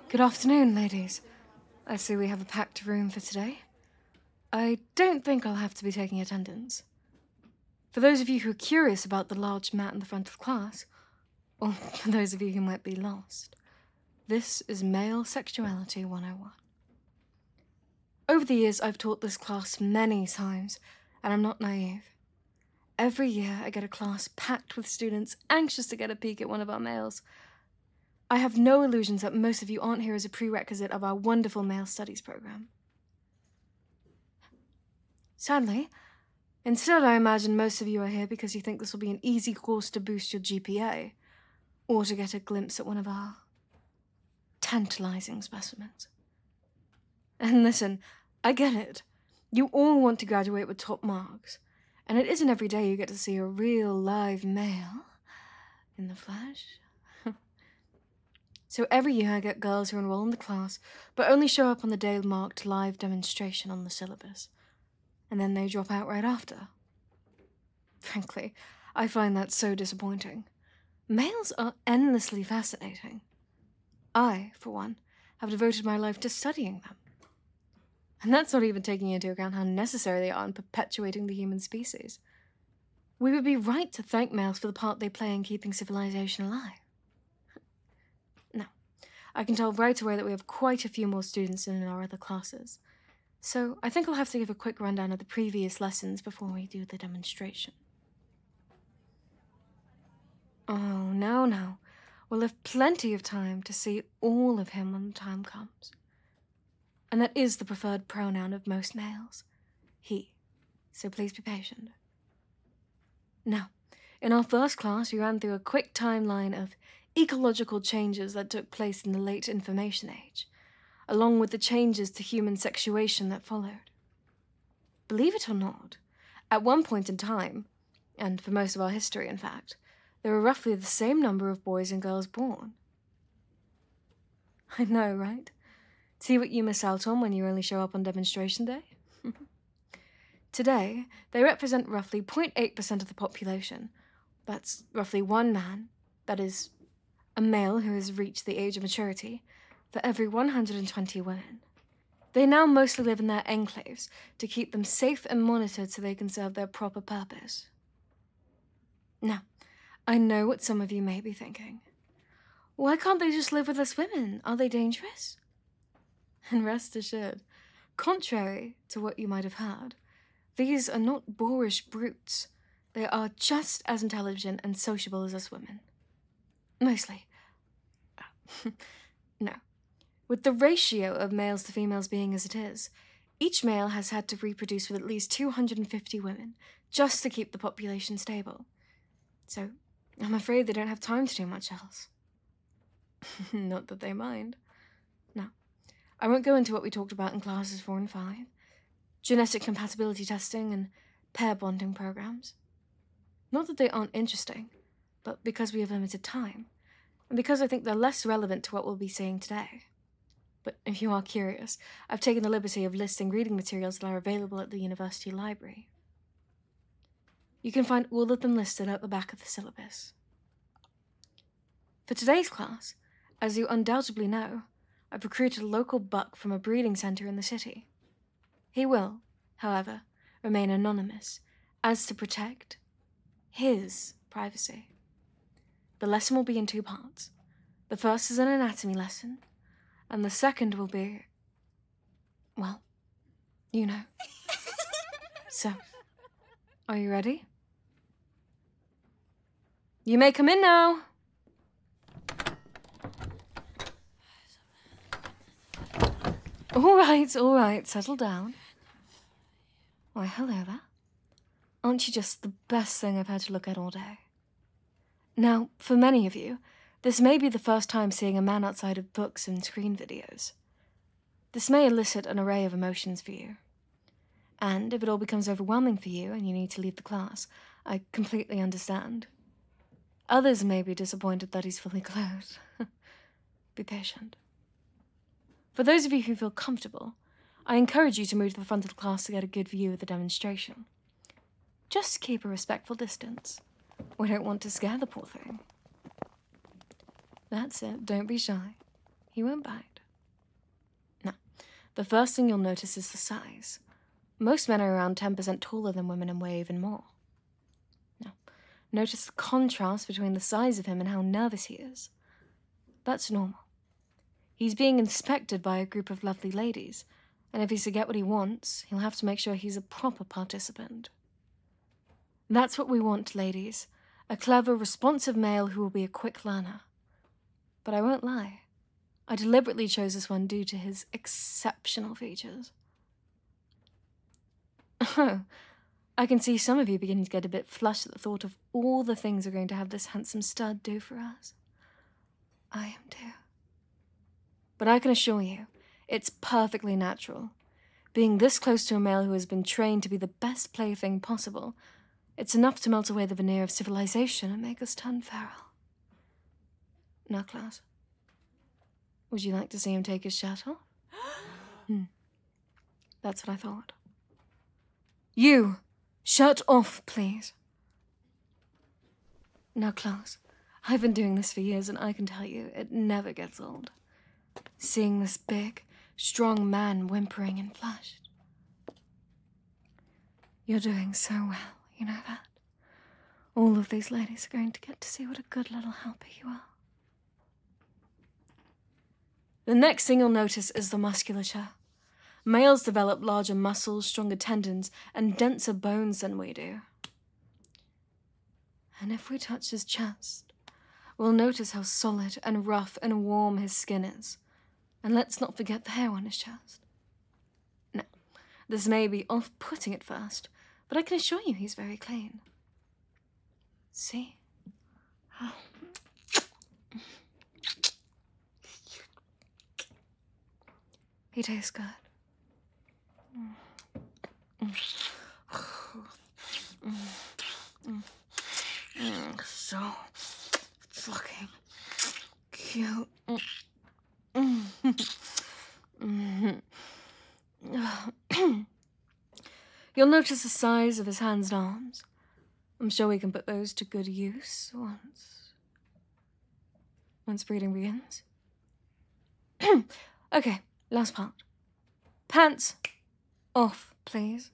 Good afternoon, ladies. I see we have a packed room for today. I don't think I'll have to be taking attendance. For those of you who are curious about the large mat in the front of the class, or for those of you who might be lost, this is Male Sexuality 101. Over the years, I've taught this class many times, and I'm not naive. Every year, I get a class packed with students anxious to get a peek at one of our males. I have no illusions that most of you aren't here as a prerequisite of our wonderful male studies program. Sadly, instead I imagine most of you are here because you think this will be an easy course to boost your GPA, or to get a glimpse at one of our tantalizing specimens. And listen, I get it. You all want to graduate with top marks, and it isn't every day you get to see a real live male in the flesh. So every year I get girls who enroll in the class, but only show up on the day marked live demonstration on the syllabus. And then they drop out right after. Frankly, I find that so disappointing. Males are endlessly fascinating. I, for one, have devoted my life to studying them. And that's not even taking into account how necessary they are in perpetuating the human species. We would be right to thank males for the part they play in keeping civilization alive. Now, I can tell right away that we have quite a few more students than in our other classes. So I think I'll have to give a quick rundown of the previous lessons before we do the demonstration. Oh, now. We'll have plenty of time to see all of him when the time comes. And that is the preferred pronoun of most males, he. So please be patient. Now, in our first class, we ran through a quick timeline of ecological changes that took place in the late Information Age, along with the changes to human sexuation that followed. Believe it or not, at one point in time, and for most of our history in fact, there were roughly the same number of boys and girls born. I know, right? See what you miss out on when you only show up on demonstration day? Today, they represent roughly 0.8% of the population. That's roughly one man, that is, a male who has reached the age of maturity, for every 120 women. They now mostly live in their enclaves to keep them safe and monitored so they can serve their proper purpose. Now, I know what some of you may be thinking. Why can't they just live with us women? Are they dangerous? And rest assured, contrary to what you might have heard, these are not boorish brutes. They are just as intelligent and sociable as us women. Mostly. No. With the ratio of males to females being as it is, each male has had to reproduce with at least 250 women just to keep the population stable. So, I'm afraid they don't have time to do much else. Not that they mind. Now, I won't go into what we talked about in classes 4 and 5. Genetic compatibility testing and pair bonding programs. Not that they aren't interesting, but because we have limited time, and because I think they're less relevant to what we'll be seeing today. But if you are curious, I've taken the liberty of listing reading materials that are available at the university library. You can find all of them listed at the back of the syllabus. For today's class, as you undoubtedly know, I've recruited a local buck from a breeding center in the city. He will, however, remain anonymous, as to protect his privacy. The lesson will be in 2 parts. The first is an anatomy lesson, and the second will be, well, you know. So, are you ready? You may come in now. All right, settle down. Why, hello there. Aren't you just the best thing I've had to look at all day? Now, for many of you, this may be the first time seeing a man outside of books and screen videos. This may elicit an array of emotions for you. And if it all becomes overwhelming for you and you need to leave the class, I completely understand. Others may be disappointed that he's fully clothed. Be patient. For those of you who feel comfortable, I encourage you to move to the front of the class to get a good view of the demonstration. Just keep a respectful distance. We don't want to scare the poor thing. That's it, don't be shy. He won't bite. The first thing you'll notice is the size. Most men are around 10% taller than women and weigh even more. Now, notice the contrast between the size of him and how nervous he is. That's normal. He's being inspected by a group of lovely ladies, and if he's to get what he wants, he'll have to make sure he's a proper participant. That's what we want, ladies. A clever, responsive male who will be a quick learner. But I won't lie. I deliberately chose this one due to his exceptional features. Oh, I can see some of you beginning to get a bit flushed at the thought of all the things we're going to have this handsome stud do for us. I am too. But I can assure you, it's perfectly natural. Being this close to a male who has been trained to be the best plaything possible, it's enough to melt away the veneer of civilization and make us turn feral. Now, Klaus, would you like to see him take his shirt off? That's what I thought. You, shirt off, please. Now, Klaus, I've been doing this for years and I can tell you, it never gets old. Seeing this big, strong man whimpering and flushed. You're doing so well, you know that? All of these ladies are going to get to see what a good little helper you are. The next thing you'll notice is the musculature. Males develop larger muscles, stronger tendons, and denser bones than we do. And if we touch his chest, we'll notice how solid and rough and warm his skin is. And let's not forget the hair on his chest. Now, this may be off-putting at first, but I can assure you he's very clean. See? Oh. He tastes good. So fucking cute. You'll notice the size of his hands and arms. I'm sure we can put those to good use once breeding begins. Okay, last part. Pants off, please.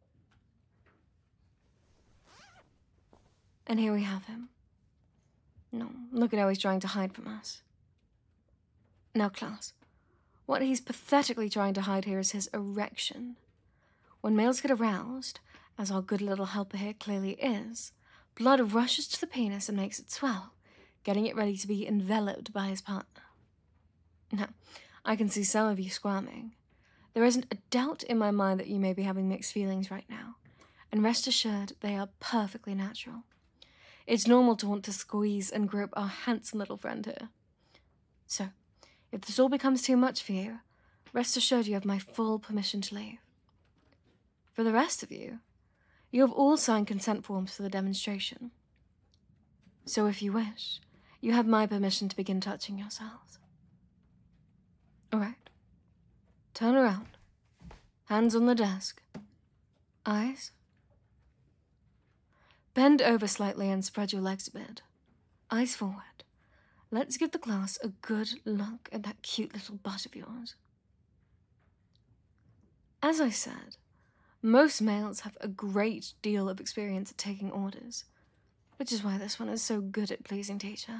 And here we have him. No, look at how he's trying to hide from us. Now, Klaus, what he's pathetically trying to hide here is his erection. When males get aroused, as our good little helper here clearly is, blood rushes to the penis and makes it swell, getting it ready to be enveloped by his partner. Now, I can see some of you squirming. There isn't a doubt in my mind that you may be having mixed feelings right now, and rest assured they are perfectly natural. It's normal to want to squeeze and grope our handsome little friend here. So, if this all becomes too much for you, rest assured you have my full permission to leave. For the rest of you, you have all signed consent forms for the demonstration. So if you wish, you have my permission to begin touching yourselves. All right. Turn around. Hands on the desk. Eyes. Bend over slightly and spread your legs a bit. Eyes forward. Let's give the class a good look at that cute little butt of yours. As I said, most males have a great deal of experience at taking orders, which is why this one is so good at pleasing teacher.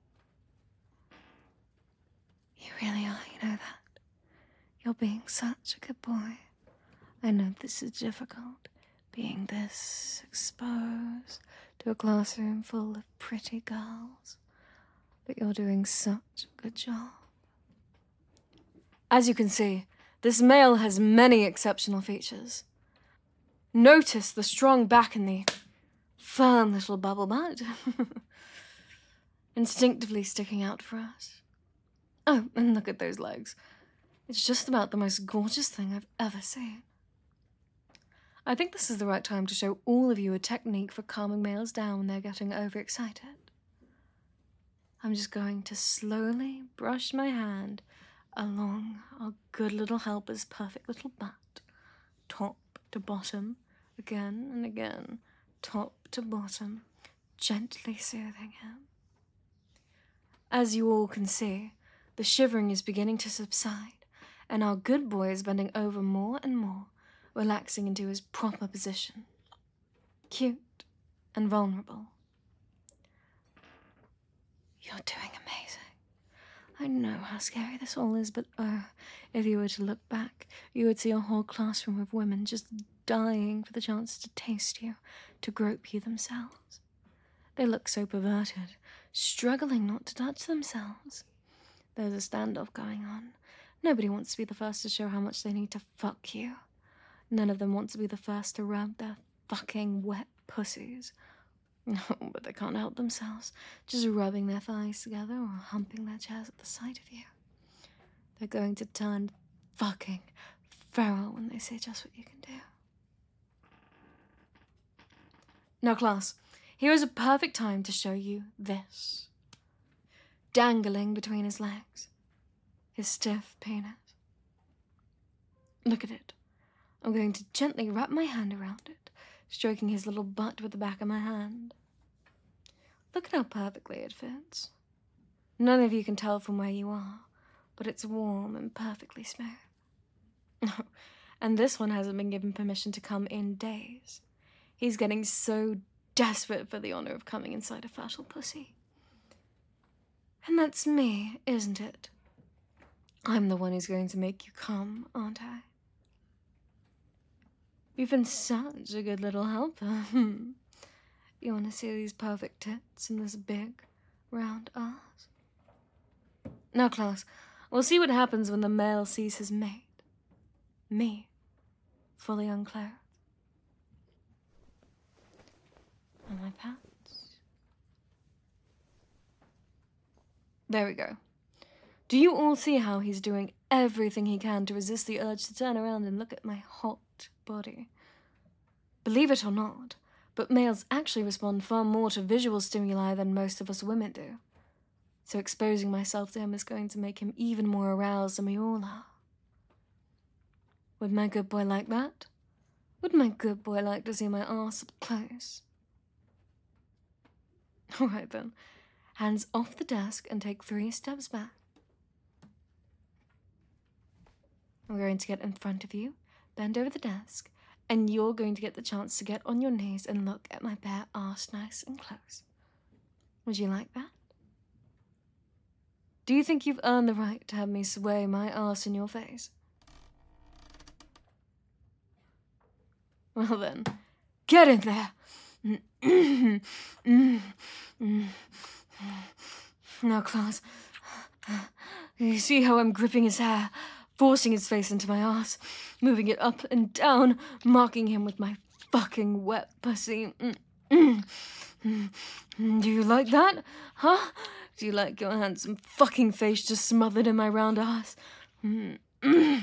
You really are, you know that. You're being such a good boy. I know this is difficult, being this exposed to a classroom full of pretty girls, but you're doing such a good job. As you can see, this male has many exceptional features. Notice the strong back and the firm little bubble butt, instinctively sticking out for us. Oh, and look at those legs. It's just about the most gorgeous thing I've ever seen. I think this is the right time to show all of you a technique for calming males down when they're getting overexcited. I'm just going to slowly brush my hand along our good little helper's perfect little butt, top to bottom, again and again, top to bottom, gently soothing him. As you all can see, the shivering is beginning to subside, and our good boy is bending over more and more, relaxing into his proper position. Cute and vulnerable. You're doing amazing. I know how scary this all is, but if you were to look back, you would see a whole classroom of women just dying for the chance to taste you, to grope you themselves. They look so perverted, struggling not to touch themselves. There's a standoff going on. Nobody wants to be the first to show how much they need to fuck you. None of them want to be the first to rub their fucking wet pussies. No, but they can't help themselves, just rubbing their thighs together or humping their chairs at the sight of you. They're going to turn fucking feral when they see just what you can do. Now, class, here is a perfect time to show you this. Dangling between his legs, his stiff penis. Look at it. I'm going to gently wrap my hand around it, stroking his little butt with the back of my hand. Look at how perfectly it fits. None of you can tell from where you are, but it's warm and perfectly smooth. And this one hasn't been given permission to come in days. He's getting so desperate for the honor of coming inside a fertile pussy. And that's me, isn't it? I'm the one who's going to make you come, aren't I? You've been such a good little helper. You want to see these perfect tits and this big, round ass? Now, class, we'll see what happens when the male sees his mate. Me, fully unclothed. And my pants. There we go. Do you all see how he's doing everything he can to resist the urge to turn around and look at my hot body? Believe it or not, but males actually respond far more to visual stimuli than most of us women do. So exposing myself to him is going to make him even more aroused than we all are. Would my good boy like that? Would my good boy like to see my arse up close? All right then. Hands off the desk and take 3 steps back. I'm going to get in front of you, bend over the desk, and you're going to get the chance to get on your knees and look at my bare arse nice and close. Would you like that? Do you think you've earned the right to have me sway my arse in your face? Well then, get in there! Now, class, you see how I'm gripping his hair, forcing his face into my arse, moving it up and down, marking him with my fucking wet pussy. Do you like that? Huh? Do you like your handsome fucking face just smothered in my round ass? Now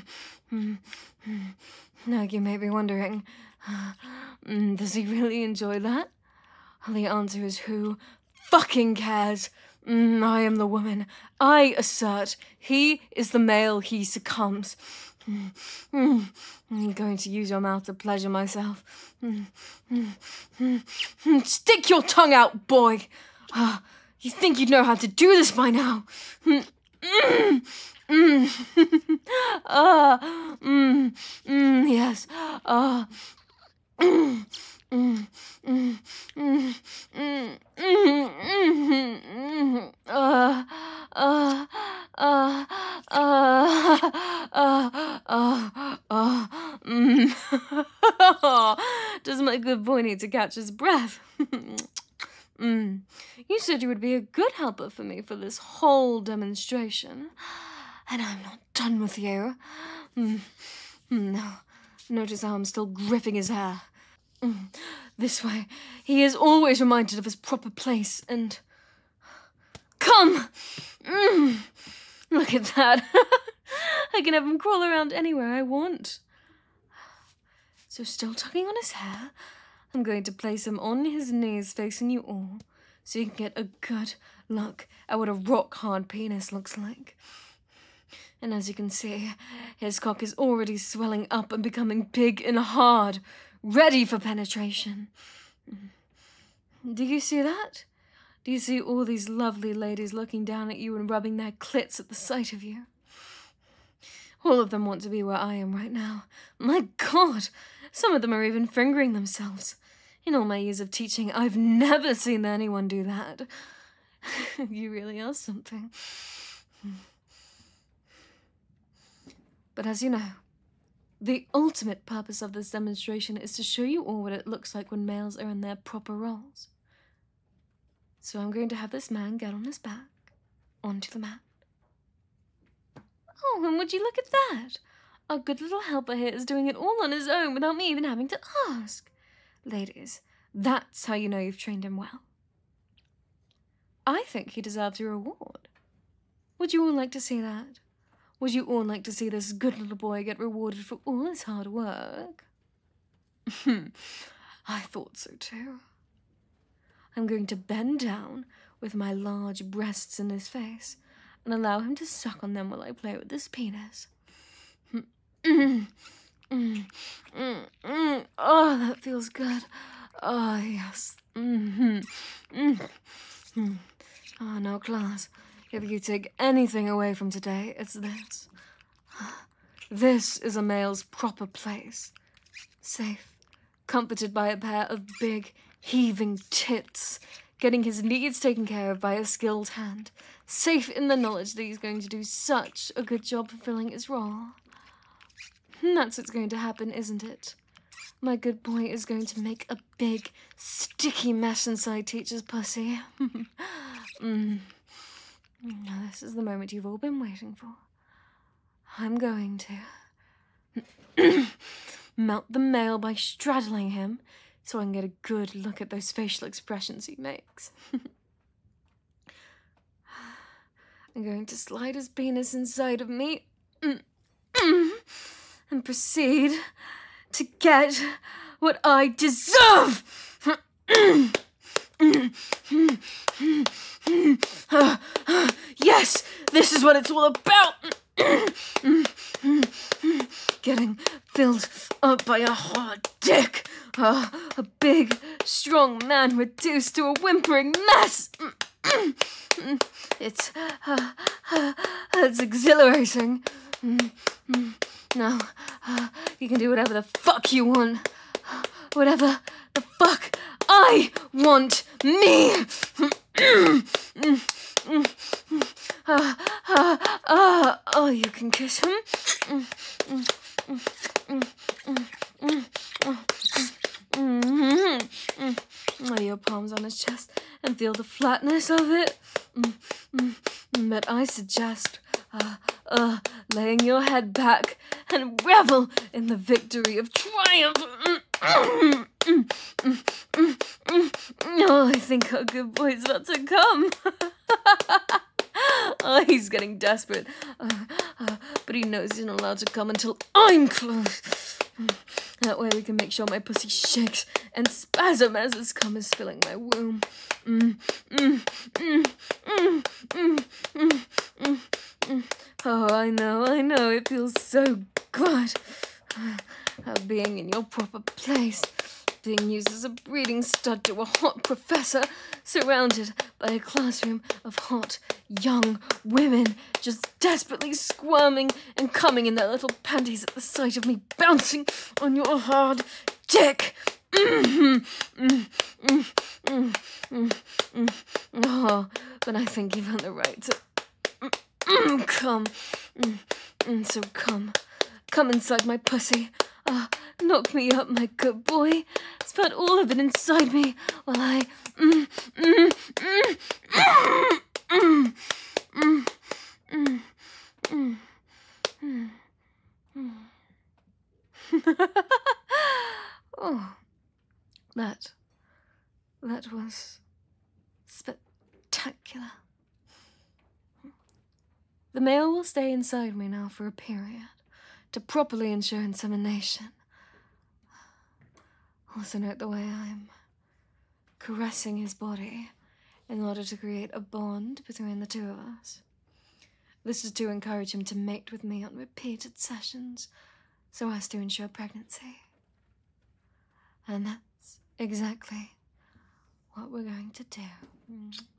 you may be wondering, does he really enjoy that? The answer is who fucking cares? I am the woman. I assert. He is the male. He succumbs. I'm going to use your mouth to pleasure myself. Stick your tongue out, boy. You think you'd know how to do this by now. Yes. Does my good boy need to catch his breath? You said you would be a good helper for me for this whole demonstration, and I'm not done with you. Now, notice how I'm still gripping his hair. This way, he is always reminded of his proper place, and... Come! Look at that. I can have him crawl around anywhere I want. So still tugging on his hair, I'm going to place him on his knees facing you all, so you can get a good look at what a rock-hard penis looks like. And as you can see, his cock is already swelling up and becoming big and hard, ready for penetration. Do you see that? Do you see all these lovely ladies looking down at you and rubbing their clits at the sight of you? All of them want to be where I am right now. My God! Some of them are even fingering themselves. In all my years of teaching, I've never seen anyone do that. You really are something. But as you know, the ultimate purpose of this demonstration is to show you all what it looks like when males are in their proper roles. So I'm going to have this man get on his back, onto the mat. Oh, and would you look at that? Our good little helper here is doing it all on his own without me even having to ask. Ladies, that's how you know you've trained him well. I think he deserves a reward. Would you all like to see that? Would you all like to see this good little boy get rewarded for all his hard work? I thought so too. I'm going to bend down with my large breasts in his face and allow him to suck on them while I play with his penis. Oh, that feels good. Oh, yes. Oh, no, class. If you take anything away from today, it's this. This is a male's proper place. Safe, comforted by a pair of big, heaving tits, getting his needs taken care of by a skilled hand, safe in the knowledge that he's going to do such a good job fulfilling his role. And that's what's going to happen, isn't it? My good boy is going to make a big, sticky mess inside Teacher's pussy. Now, this is the moment you've all been waiting for. I'm going to melt the male by straddling him so I can get a good look at those facial expressions he makes. I'm going to slide his penis inside of me and proceed to get what I deserve. Yes, this is what it's all about. Getting filled up by a hard dick. A big, strong man reduced to a whimpering mess. It's exhilarating. Now, you can do whatever the fuck you want. Whatever the fuck I want me. Oh, you can kiss him. Lay your palms on his chest and feel the flatness of it. But I suggest laying your head back and revel in the victory of triumph. Oh, I think our good boy's about to come. Oh, he's getting desperate. But he knows he's not allowed to come until I'm close. That way we can make sure my pussy shakes and spasm as his cum is filling my womb. Oh, I know, it feels so good. Being in your proper place. Being used as a breeding stud to a hot professor, surrounded by a classroom of hot, young women, just desperately squirming and coming in their little panties at the sight of me bouncing on your hard dick. Oh, but I think you've earned the right to come. So come inside my pussy. Knock me up, my good boy. Spat all of it inside me while I Oh, that was spectacular. The male will stay inside me now for a period to properly ensure insemination. Also note the way I'm caressing his body in order to create a bond between the two of us. This is to encourage him to mate with me on repeated sessions so as to ensure pregnancy. And that's exactly what we're going to do.